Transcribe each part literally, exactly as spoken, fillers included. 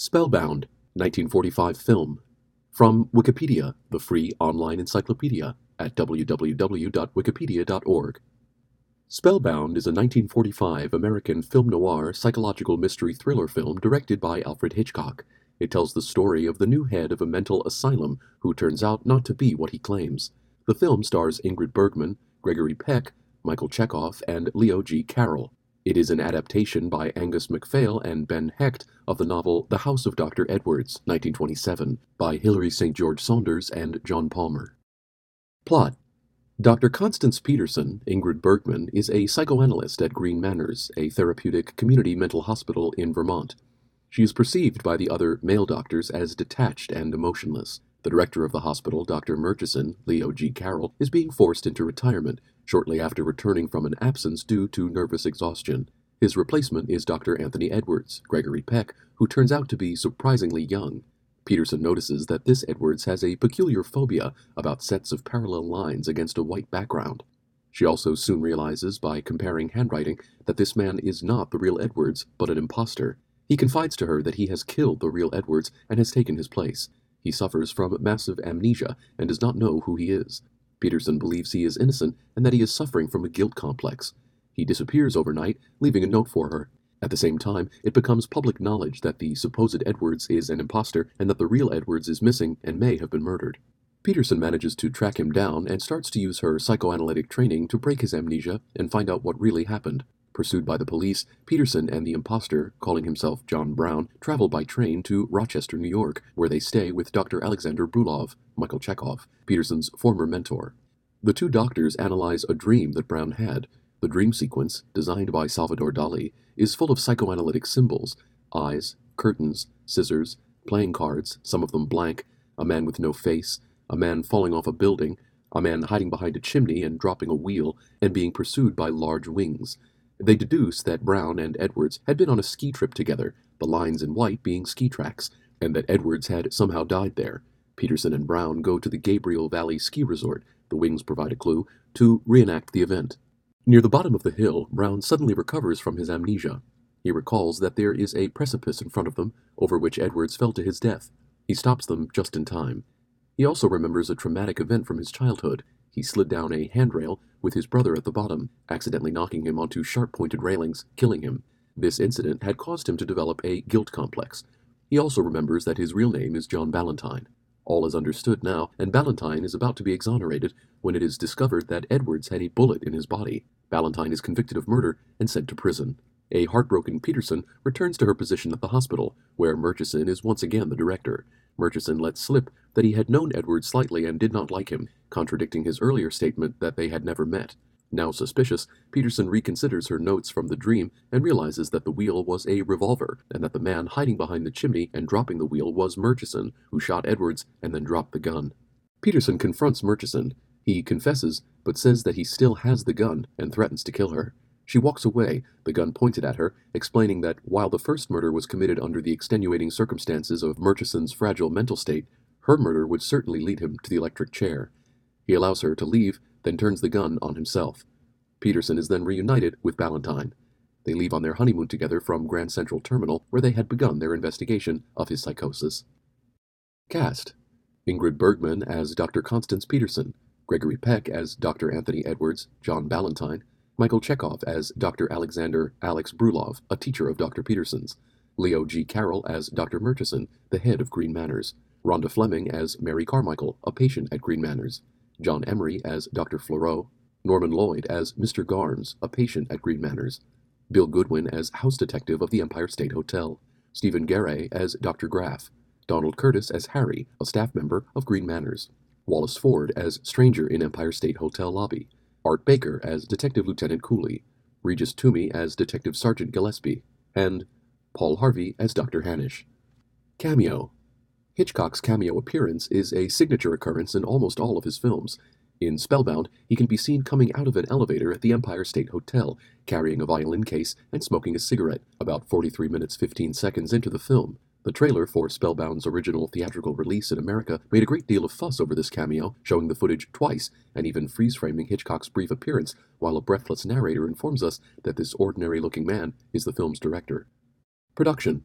Spellbound, nineteen forty-five film. From Wikipedia, the free online encyclopedia, at w w w dot wikipedia dot org. Spellbound is a nineteen forty-five American film noir psychological mystery thriller film directed by Alfred Hitchcock. It tells the story of the new head of a mental asylum who turns out not to be what he claims. The film stars Ingrid Bergman, Gregory Peck, Michael Chekhov, and Leo G. Carroll. It is an adaptation by Angus MacPhail and Ben Hecht of the novel The House of Doctor Edwards, nineteen twenty-seven, by Hilary Saint George Saunders and John Palmer. Plot. Doctor Constance Peterson, Ingrid Bergman, is a psychoanalyst at Green Manors, a therapeutic community mental hospital in Vermont. She is perceived by the other male doctors as detached and emotionless. The director of the hospital, Doctor Murchison, Leo G. Carroll, is being forced into retirement shortly after returning from an absence due to nervous exhaustion. His replacement is Doctor Anthony Edwards, Gregory Peck, who turns out to be surprisingly young. Peterson notices that this Edwards has a peculiar phobia about sets of parallel lines against a white background. She also soon realizes, by comparing handwriting, that this man is not the real Edwards, but an imposter. He confides to her that he has killed the real Edwards and has taken his place. He suffers from massive amnesia and does not know who he is. Peterson believes he is innocent and that he is suffering from a guilt complex. He disappears overnight, leaving a note for her. At the same time, it becomes public knowledge that the supposed Edwards is an imposter and that the real Edwards is missing and may have been murdered. Peterson manages to track him down and starts to use her psychoanalytic training to break his amnesia and find out what really happened. Pursued by the police, Peterson and the imposter, calling himself John Brown, travel by train to Rochester, New York, where they stay with Doctor Alexander Brulov, Michael Chekhov, Peterson's former mentor. The two doctors analyze a dream that Brown had. The dream sequence, designed by Salvador Dali, is full of psychoanalytic symbols: eyes, curtains, scissors, playing cards, some of them blank, a man with no face, a man falling off a building, a man hiding behind a chimney and dropping a wheel, and being pursued by large wings. They deduce that Brown and Edwards had been on a ski trip together, the lines in white being ski tracks, and that Edwards had somehow died there. Peterson and Brown go to the Gabriel Valley Ski Resort, the wings provide a clue, to reenact the event. Near the bottom of the hill, Brown suddenly recovers from his amnesia. He recalls that there is a precipice in front of them, over which Edwards fell to his death. He stops them just in time. He also remembers a traumatic event from his childhood. He slid down a handrail with his brother at the bottom, accidentally knocking him onto sharp-pointed railings, killing him. This incident had caused him to develop a guilt complex. He also remembers that his real name is John Ballantyne. All is understood now, and Ballantyne is about to be exonerated when it is discovered that Edwards had a bullet in his body. Ballantyne is convicted of murder and sent to prison. A heartbroken Peterson returns to her position at the hospital, where Murchison is once again the director. Murchison lets slip that he had known Edwards slightly and did not like him, contradicting his earlier statement that they had never met. Now suspicious, Peterson reconsiders her notes from the dream and realizes that the wheel was a revolver, and that the man hiding behind the chimney and dropping the wheel was Murchison, who shot Edwards and then dropped the gun. Peterson confronts Murchison. He confesses, but says that he still has the gun and threatens to kill her. She walks away, the gun pointed at her, explaining that while the first murder was committed under the extenuating circumstances of Murchison's fragile mental state, her murder would certainly lead him to the electric chair. He allows her to leave, then turns the gun on himself. Peterson is then reunited with Ballantyne. They leave on their honeymoon together from Grand Central Terminal, where they had begun their investigation of his psychosis. Cast: Ingrid Bergman as Doctor Constance Peterson, Gregory Peck as Doctor Anthony Edwards, John Ballantyne, Michael Chekhov as Doctor Alexander Alex Brulov, a teacher of Doctor Peterson's, Leo G. Carroll as Doctor Murchison, the head of Green Manors, Rhonda Fleming as Mary Carmichael, a patient at Green Manors, John Emery as Doctor Fleurot, Norman Lloyd as Mister Garnes, a patient at Green Manors, Bill Goodwin as house detective of the Empire State Hotel, Stephen Garay as Doctor Graff, Donald Curtis as Harry, a staff member of Green Manors, Wallace Ford as stranger in Empire State Hotel lobby, Art Baker as Detective Lieutenant Cooley, Regis Toomey as Detective Sergeant Gillespie, and Paul Harvey as Doctor Hanish. Cameo. Hitchcock's cameo appearance is a signature occurrence in almost all of his films. In Spellbound, he can be seen coming out of an elevator at the Empire State Hotel, carrying a violin case and smoking a cigarette, about forty-three minutes fifteen seconds into the film. The trailer for Spellbound's original theatrical release in America made a great deal of fuss over this cameo, showing the footage twice, and even freeze-framing Hitchcock's brief appearance, while a breathless narrator informs us that this ordinary-looking man is the film's director. Production.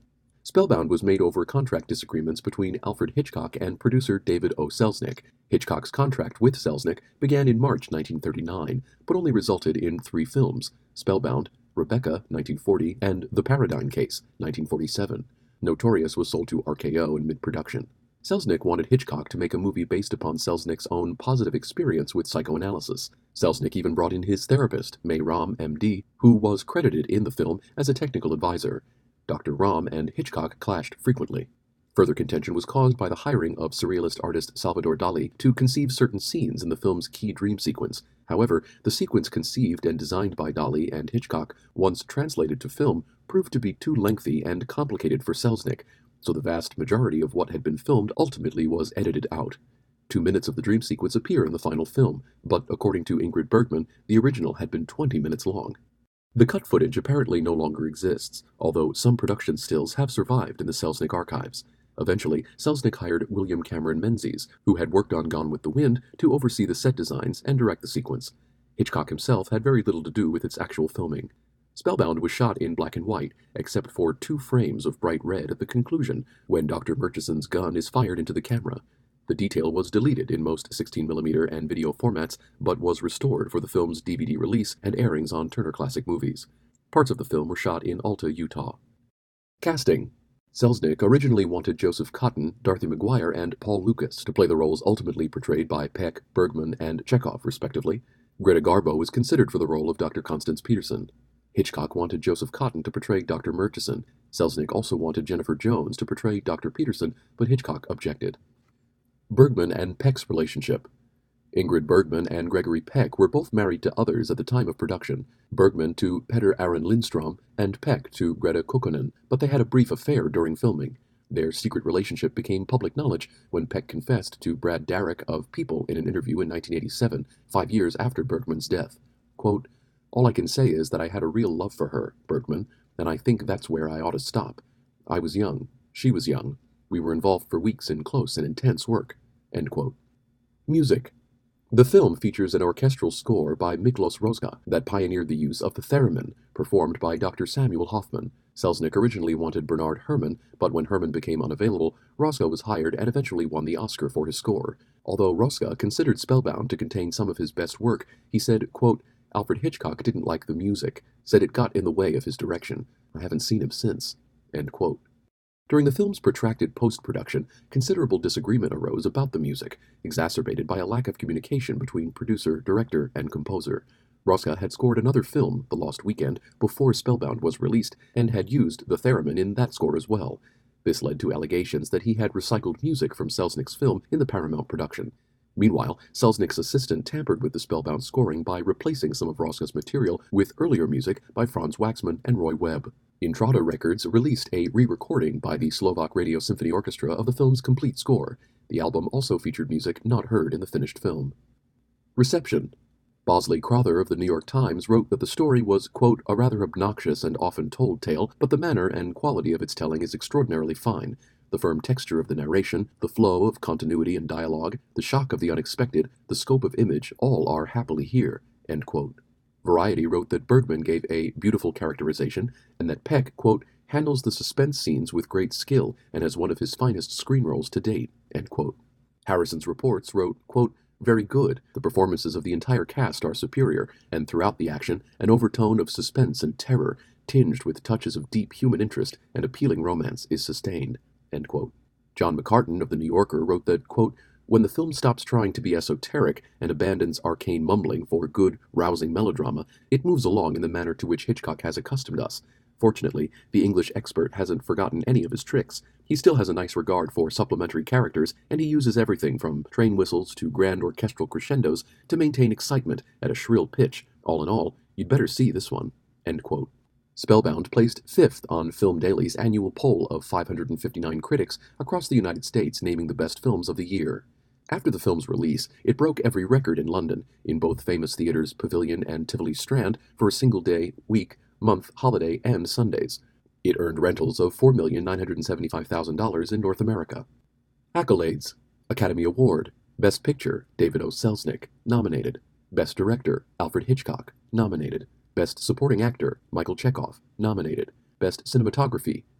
Spellbound was made over contract disagreements between Alfred Hitchcock and producer David O. Selznick. Hitchcock's contract with Selznick began in March nineteen thirty-nine, but only resulted in three films: Spellbound, Rebecca, nineteen forty, and The Paradigm Case, nineteen forty-seven. Notorious was sold to R K O in mid-production. Selznick wanted Hitchcock to make a movie based upon Selznick's own positive experience with psychoanalysis. Selznick even brought in his therapist, May Ram, M D, who was credited in the film as a technical advisor. Doctor Ram and Hitchcock clashed frequently. Further contention was caused by the hiring of surrealist artist Salvador Dali to conceive certain scenes in the film's key dream sequence. However, the sequence conceived and designed by Dali and Hitchcock, once translated to film, proved to be too lengthy and complicated for Selznick, so the vast majority of what had been filmed ultimately was edited out. Two minutes of the dream sequence appear in the final film, but according to Ingrid Bergman, the original had been twenty minutes long. The cut footage apparently no longer exists, although some production stills have survived in the Selznick archives. Eventually, Selznick hired William Cameron Menzies, who had worked on Gone with the Wind, to oversee the set designs and direct the sequence. Hitchcock himself had very little to do with its actual filming. Spellbound was shot in black and white, except for two frames of bright red at the conclusion, when Doctor Murchison's gun is fired into the camera. The detail was deleted in most sixteen millimeter and video formats, but was restored for the film's D V D release and airings on Turner Classic Movies. Parts of the film were shot in Alta, Utah. Casting. Selznick originally wanted Joseph Cotten, Dorothy McGuire, and Paul Lukas to play the roles ultimately portrayed by Peck, Bergman, and Chekhov, respectively. Greta Garbo was considered for the role of Doctor Constance Peterson. Hitchcock wanted Joseph Cotten to portray Doctor Murchison. Selznick also wanted Jennifer Jones to portray Doctor Peterson, but Hitchcock objected. Bergman and Peck's relationship. Ingrid Bergman and Gregory Peck were both married to others at the time of production, Bergman to Petter Aron Lindstrom and Peck to Greta Kukkonen, but they had a brief affair during filming. Their secret relationship became public knowledge when Peck confessed to Brad Darrach of People in an interview in nineteen eighty-seven, five years after Bergman's death. Quote, "All I can say is that I had a real love for her, Bergman, and I think that's where I ought to stop. I was young. She was young. We were involved for weeks in close and intense work." End quote. Music. The film features an orchestral score by Miklos Rozga that pioneered the use of the theremin, performed by Doctor Samuel Hoffman. Selznick originally wanted Bernard Herrmann, but when Herrmann became unavailable, Rozga was hired and eventually won the Oscar for his score. Although Rozga considered Spellbound to contain some of his best work, he said, quote, "Alfred Hitchcock didn't like the music, said it got in the way of his direction. I haven't seen him since." End quote. During the film's protracted post-production, considerable disagreement arose about the music, exacerbated by a lack of communication between producer, director, and composer. Rozga had scored another film, The Lost Weekend, before Spellbound was released, and had used the theremin in that score as well. This led to allegations that he had recycled music from Selznick's film in the Paramount production. Meanwhile, Selznick's assistant tampered with the Spellbound scoring by replacing some of Rozga's material with earlier music by Franz Waxman and Roy Webb. Intrada Records released a re-recording by the Slovak Radio Symphony Orchestra of the film's complete score. The album also featured music not heard in the finished film. Reception. Bosley Crowther of the New York Times wrote that the story was, quote, "a rather obnoxious and often told tale, but the manner and quality of its telling is extraordinarily fine. The firm texture of the narration, the flow of continuity and dialogue, the shock of the unexpected, the scope of image, all are happily here." End quote. Variety wrote that Bergman gave a beautiful characterization, and that Peck, quote, "handles the suspense scenes with great skill and has one of his finest screen roles to date." End quote. Harrison's Reports wrote, quote, "very good. The performances of the entire cast are superior, and throughout the action, an overtone of suspense and terror, tinged with touches of deep human interest and appealing romance, is sustained." End quote. John McCartan of The New Yorker wrote that, quote, "when the film stops trying to be esoteric and abandons arcane mumbling for good, rousing melodrama, it moves along in the manner to which Hitchcock has accustomed us. Fortunately, the English expert hasn't forgotten any of his tricks. He still has a nice regard for supplementary characters, and he uses everything from train whistles to grand orchestral crescendos to maintain excitement at a shrill pitch. All in all, you'd better see this one." End quote. Spellbound placed fifth on Film Daily's annual poll of five hundred fifty-nine critics across the United States naming the best films of the year. After the film's release, it broke every record in London, in both famous theaters Pavilion and Tivoli Strand, for a single day, week, month, holiday, and Sundays. It earned rentals of four million nine hundred seventy-five thousand dollars in North America. Accolades. Academy Award. Best Picture, David O. Selznick, nominated. Best Director, Alfred Hitchcock, nominated. Best Supporting Actor, Michael Chekhov, nominated. Best Cinematography,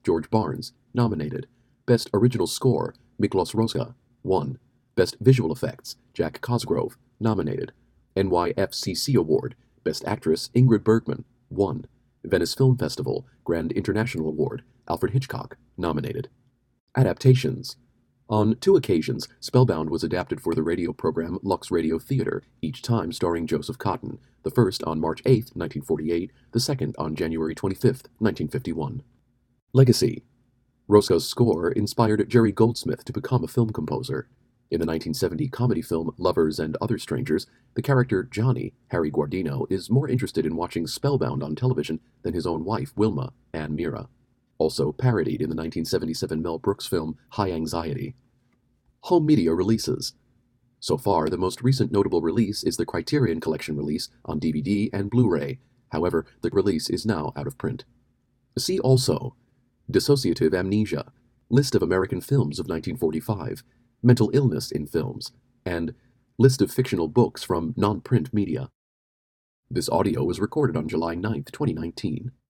George Barnes, nominated. Best Original Score, Miklos Rozga, one. Best Visual Effects, Jack Cosgrove, nominated. N Y F C C Award, Best Actress, Ingrid Bergman, one. Venice Film Festival, Grand International Award, Alfred Hitchcock, nominated. Adaptations. On two occasions, Spellbound was adapted for the radio program Lux Radio Theater, each time starring Joseph Cotten, the first on March eighth, nineteen forty-eight, the second on January twenty-fifth, nineteen fifty-one. Legacy. Rozga's score inspired Jerry Goldsmith to become a film composer. In the nineteen seventy comedy film Lovers and Other Strangers, the character Johnny, Harry Guardino, is more interested in watching Spellbound on television than his own wife, Wilma, Ann Mira. Also parodied in the nineteen seventy-seven Mel Brooks film High Anxiety. Home media releases. So far, the most recent notable release is the Criterion Collection release on D V D and Blu-ray. However, the release is now out of print. See also: Dissociative Amnesia, List of American Films of nineteen forty-five, Mental Illness in Films, and List of Fictional Books from Non-Print Media. This audio was recorded on July ninth, twenty nineteen.